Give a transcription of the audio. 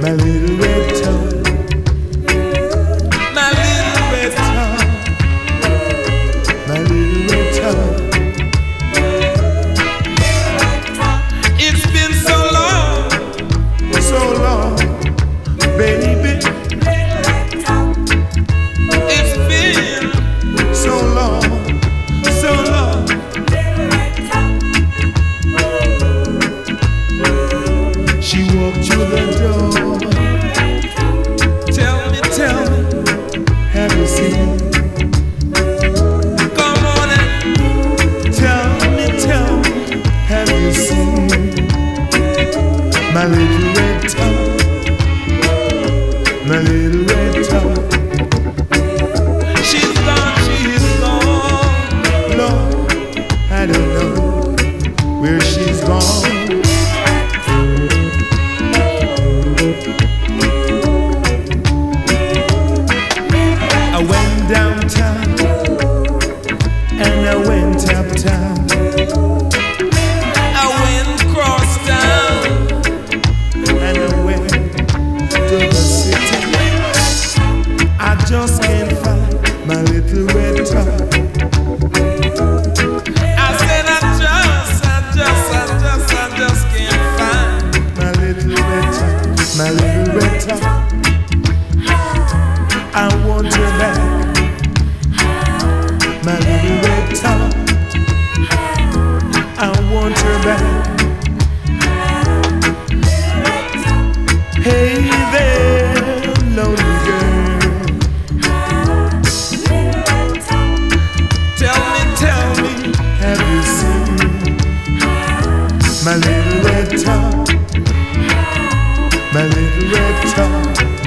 my little red tongue, my little red tongue, my little red tongue. It's been so long, baby. It's been so long, so long. She walked through the door. Tell me, have you seen? Come on and tell me, have you seen my little red tongue, my little red tongue? She's gone, Lord, I don't know where she's gone. I went downtown and I went uptown. I went across town and I went to the city. I just can't find my little red tongue. I said I just can't find my little red tongue, my little red tongue. I want her back, my little red tongue. I want her back. Hey there, lonely girl. Tell me, have you seen my little red tongue, my little red tongue?